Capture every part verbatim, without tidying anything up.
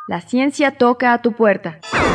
La ciencia toca a tu puerta.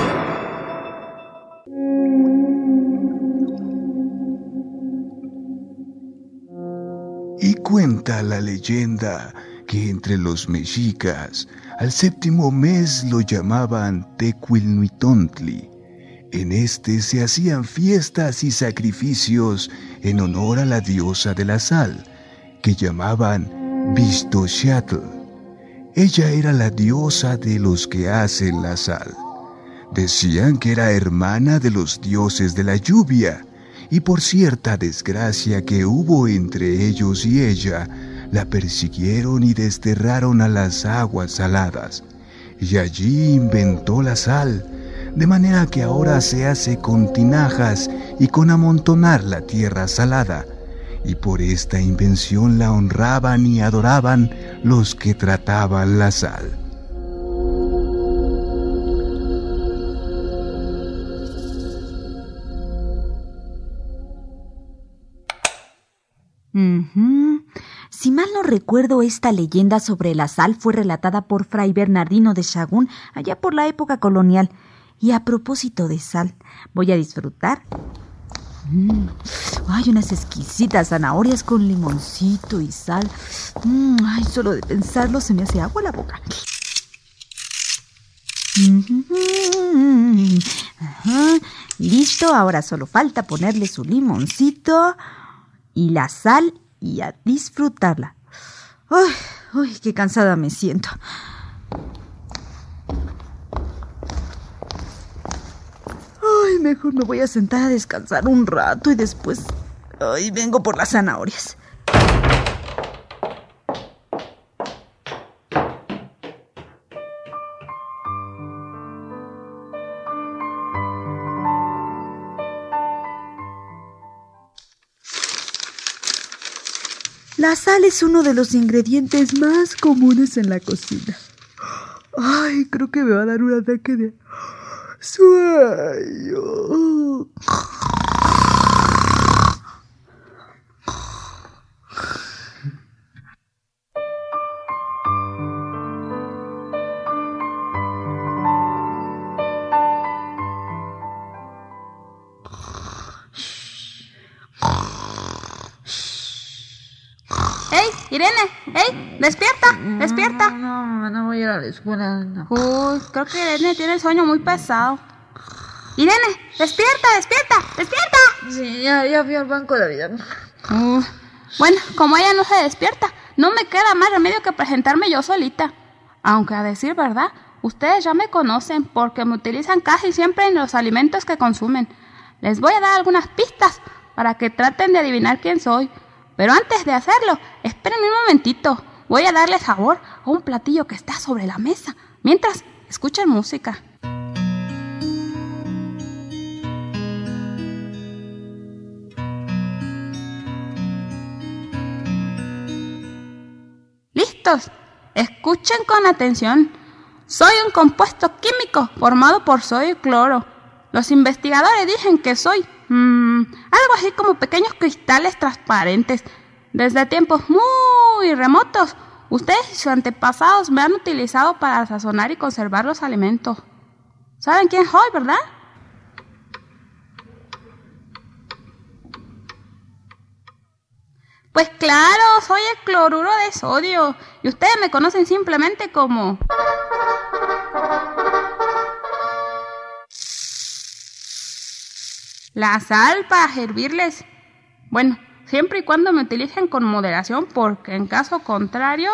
Y cuenta la leyenda que entre los mexicas al séptimo mes lo llamaban Tecuilnuitontli. En este se hacían fiestas y sacrificios en honor a la diosa de la sal, que llamaban Vixtoxiatl. Ella era la diosa de los que hacen la sal. Decían que era hermana de los dioses de la lluvia, y por cierta desgracia que hubo entre ellos y ella, la persiguieron y desterraron a las aguas saladas, y allí inventó la sal, de manera que ahora se hace con tinajas y con amontonar la tierra salada, y por esta invención la honraban y adoraban los que trataban la sal. Uh-huh. Si mal no recuerdo, esta leyenda sobre la sal fue relatada por Fray Bernardino de Sahagún allá por la época colonial. Y a propósito de sal, voy a disfrutar. Mm. Ay, unas exquisitas zanahorias con limoncito y sal. Mm. Ay, solo de pensarlo se me hace agua la boca. Mm-hmm. Ajá. Listo, ahora solo falta ponerle su limoncito y la sal y a disfrutarla. Ay, ay, qué cansada me siento. Ay, mejor me voy a sentar a descansar un rato y después... Ay, vengo por las zanahorias. La sal es uno de los ingredientes más comunes en la cocina. Ay, creo que me va a dar un ataque de sueño. ¡Ey, Irene! ¡Ey! ¡Despierta! ¡Despierta! No, no, no voy a ir a la escuela. No. Uy, creo que Irene tiene el sueño muy pesado. ¡Irene! ¡Despierta! ¡Despierta! ¡Despierta! Sí, ya, ya fui al banco de la vida. Uh, bueno, como ella no se despierta, no me queda más remedio que presentarme yo solita. Aunque a decir verdad, ustedes ya me conocen porque me utilizan casi siempre en los alimentos que consumen. Les voy a dar algunas pistas para que traten de adivinar quién soy. Pero antes de hacerlo, espérenme un momentito. Voy a darle sabor a un platillo que está sobre la mesa. Mientras, escuchen música. ¿Listos? Escuchen con atención. Soy un compuesto químico formado por sodio y cloro. Los investigadores dicen que soy mmm, algo así como pequeños cristales transparentes. Desde tiempos muy remotos, ustedes y sus antepasados me han utilizado para sazonar y conservar los alimentos. ¿Saben quién soy, verdad? Pues claro, soy el cloruro de sodio. Y ustedes me conocen simplemente como... la sal para servirles. Bueno, siempre y cuando me utilicen con moderación, porque en caso contrario...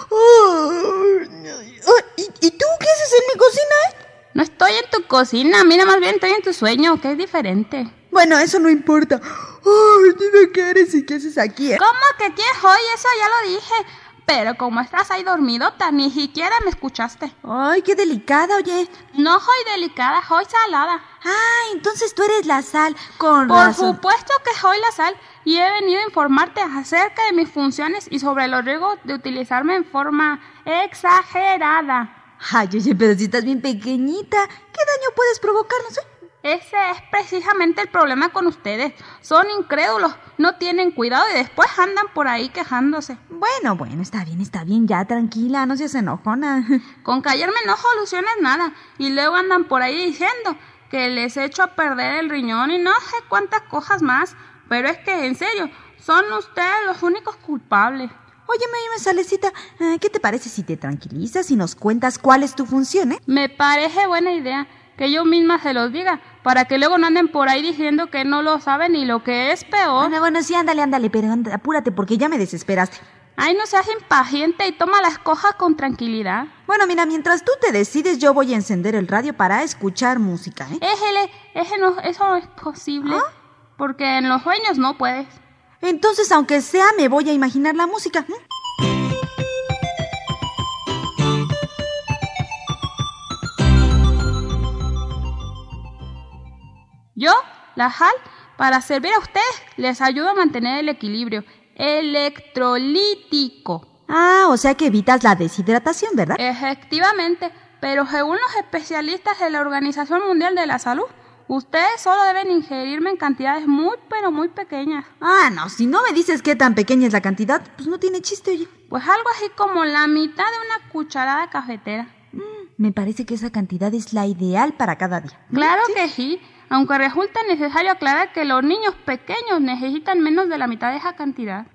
¿Y, ¿Y tú qué haces en mi cocina, eh? No estoy en tu cocina, mira, más bien estoy en tu sueño, que es diferente. Bueno, eso no importa. Ay, dime qué eres y qué haces aquí, ¿eh? ¿Cómo que quién soy? Eso ya lo dije. Pero como estás ahí dormidota, ni siquiera me escuchaste. Ay, qué delicada, oye. No soy delicada, soy salada. Ah, entonces tú eres la sal, con Por razón. supuesto que soy la sal, y he venido a informarte acerca de mis funciones y sobre los riesgos de utilizarme en forma exagerada. Ay, oye, pero si estás bien pequeñita, ¿qué daño puedes provocarnos, eh? Ese es precisamente el problema con ustedes. Son incrédulos. no tienen cuidado y después andan por ahí quejándose. Bueno, bueno, está bien, está bien, ya tranquila, no seas enojona. Con callarme no soluciones nada y luego andan por ahí diciendo que les echo a perder el riñón y no sé cuántas cosas más. Pero es que, en serio, son ustedes los únicos culpables. Óyeme, óyeme, Salecita, ¿qué te parece si te tranquilizas y nos cuentas cuál es tu función, eh? Me parece buena idea que yo misma se los diga, para que luego no anden por ahí diciendo que no lo saben y lo que es peor. Bueno, bueno, sí, ándale, ándale, pero anda, apúrate porque ya me desesperaste. Ay, no seas impaciente y toma las cosas con tranquilidad. Bueno, mira, mientras tú te decides, yo voy a encender el radio para escuchar música, ¿eh? Éjele, ese no, eso no es posible, ¿ah? Porque en los sueños no puedes. Entonces, aunque sea, me voy a imaginar la música, ¿eh? Yo, la Hal, para servir a ustedes, les ayudo a mantener el equilibrio electrolítico. Ah, o sea que evitas la deshidratación, ¿verdad? Efectivamente, pero según los especialistas de la Organización Mundial de la Salud, ustedes solo deben ingerirme en cantidades muy, pero muy pequeñas. Ah, no, si no me dices qué tan pequeña es la cantidad, pues no tiene chiste, oye. Pues algo así como la mitad de una cucharada cafetera. Mm, me parece que esa cantidad es la ideal para cada día. Claro ¿Sí? que sí, aunque resulta necesario aclarar que los niños pequeños necesitan menos de la mitad de esa cantidad.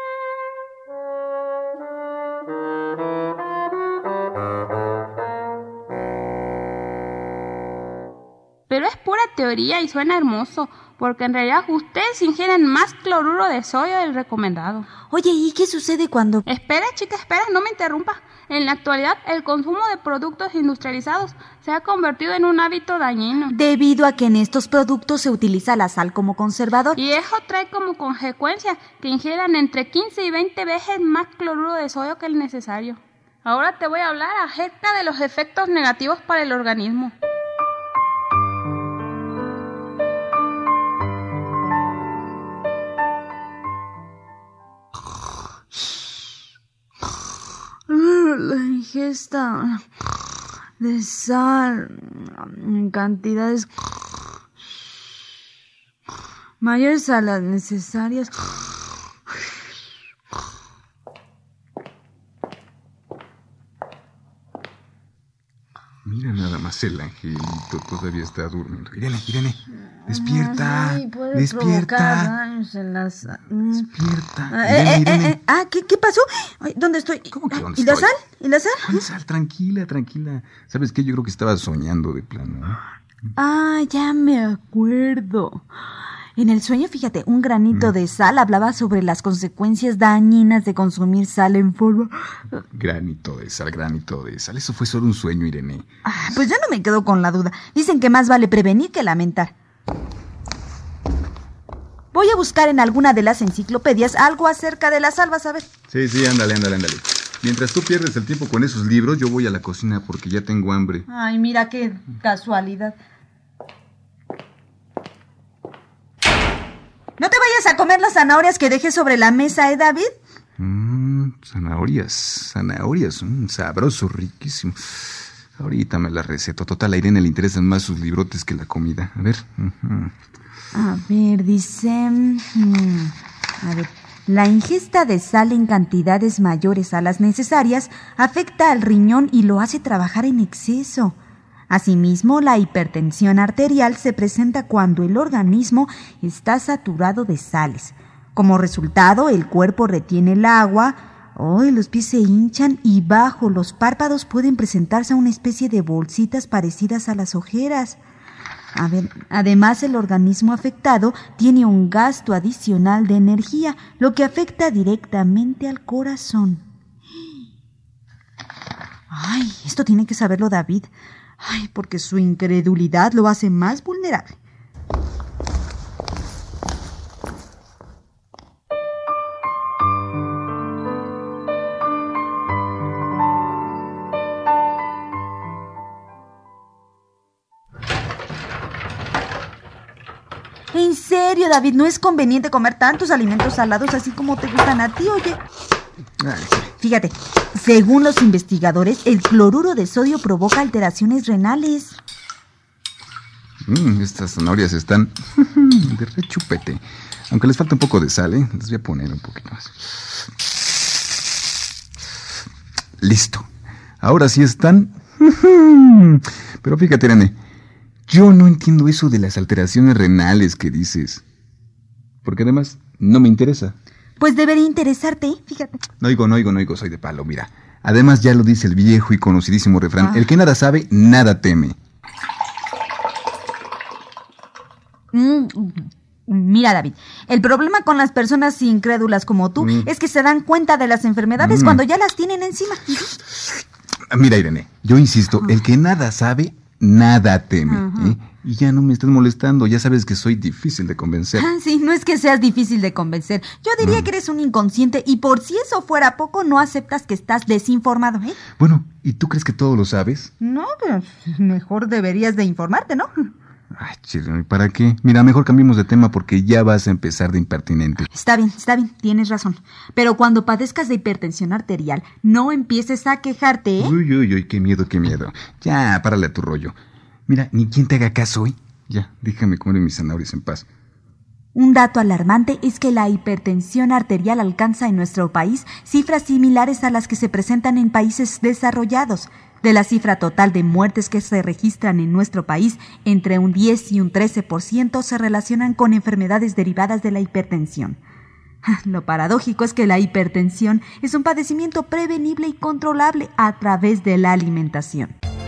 Pero es pura teoría y suena hermoso, porque en realidad ustedes ingieren más cloruro de sodio del recomendado. Oye, ¿y qué sucede cuando...? Espera, chica, espera, no me interrumpa. En la actualidad, el consumo de productos industrializados se ha convertido en un hábito dañino. Debido a que en estos productos se utiliza la sal como conservador. Y eso trae como consecuencia que ingieran entre quince y veinte veces más cloruro de sodio que el necesario. Ahora te voy a hablar acerca de los efectos negativos para el organismo. La ingesta de sal en cantidades mayores a las necesarias. Mira nada más el angelito, todavía está durmiendo. Irene, Irene, despierta, Ay, puede despierta. provocar daños en la sal. Despierta. Ah, Irene, eh, eh, Irene. eh, ah, ¿qué, ¿qué pasó? Ay, ¿dónde estoy? ¿Cómo que dónde ¿Y la estoy? sal? ¿Y la sal? ¿Cuál sal? Tranquila, tranquila. ¿Sabes qué? Yo creo que estaba soñando de plano, ¿eh? Ah, ya me acuerdo. En el sueño, fíjate, un granito Mm. de sal hablaba sobre las consecuencias dañinas de consumir sal en forma... Granito de sal, granito de sal. Eso fue solo un sueño, Irene. Ah, pues yo no me quedo con la duda. Dicen que más vale prevenir que lamentar. Voy a buscar en alguna de las enciclopedias algo acerca de la sal, vas a ver. Sí, sí, ándale, ándale, ándale. Mientras tú pierdes el tiempo con esos libros, yo voy a la cocina porque ya tengo hambre. Ay, mira qué casualidad. ¿No te vayas a comer las zanahorias que dejé sobre la mesa, eh, David? Mmm, zanahorias, zanahorias, mmm, sabroso, riquísimo. Ahorita me la receto. Total, a Irene le interesan más sus librotes que la comida. A ver. Uh-huh. A ver, dice... hmm, a ver... La ingesta de sal en cantidades mayores a las necesarias afecta al riñón y lo hace trabajar en exceso. Asimismo, la hipertensión arterial se presenta cuando el organismo está saturado de sales. Como resultado, el cuerpo retiene el agua, oh, los pies se hinchan y bajo los párpados pueden presentarse una especie de bolsitas parecidas a las ojeras. A ver, además, el organismo afectado tiene un gasto adicional de energía, lo que afecta directamente al corazón. Ay, esto tiene que saberlo David. Ay, porque su incredulidad lo hace más vulnerable. En serio, David, no es conveniente comer tantos alimentos salados así como te gustan a ti, oye. Ay, Fíjate, según los investigadores, el cloruro de sodio provoca alteraciones renales. Mm, estas zanahorias están de rechupete. Aunque les falta un poco de sal, ¿eh? Les voy a poner un poquito más. Listo. Ahora sí están. Pero fíjate, Irene, yo no entiendo eso de las alteraciones renales que dices. Porque además no me interesa. Pues debería interesarte, ¿eh? Fíjate. No oigo, no oigo, no oigo, soy de palo, mira. Además ya lo dice el viejo y conocidísimo refrán. Ah. El que nada sabe, nada teme. Mm, mira, David, el problema con las personas incrédulas como tú mm. es que se dan cuenta de las enfermedades mm. cuando ya las tienen encima. Mira, Irene, yo insisto, uh-huh. el que nada sabe, nada teme. Uh-huh. ¿eh? Y ya no me estés molestando, ya sabes que soy difícil de convencer. Ah, sí, no es que seas difícil de convencer. Yo diría mm. que eres un inconsciente y por si eso fuera poco, no aceptas que estás desinformado, ¿eh? Bueno, ¿y tú crees que todo lo sabes? No, pero mejor deberías de informarte, ¿no? Ay, chido, ¿para qué? Mira, mejor cambiemos de tema porque ya vas a empezar de impertinente. Está bien, está bien, tienes razón. Pero cuando padezcas de hipertensión arterial, no empieces a quejarte, ¿eh? Uy, uy, uy, qué miedo, qué miedo. Ya, párale a tu rollo. Mira, ni quien te haga caso hoy. Ya, déjame comer mis zanahorias en paz. Un dato alarmante es que la hipertensión arterial alcanza en nuestro país cifras similares a las que se presentan en países desarrollados. De la cifra total de muertes que se registran en nuestro país, entre un diez y un trece por ciento se relacionan con enfermedades derivadas de la hipertensión. Lo paradójico es que la hipertensión es un padecimiento prevenible y controlable a través de la alimentación.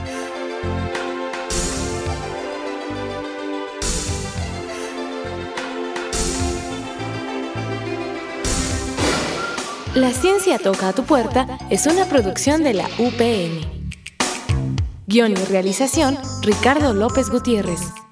La ciencia toca a tu puerta es una producción de la U P N. Guión y realización, Ricardo López Gutiérrez.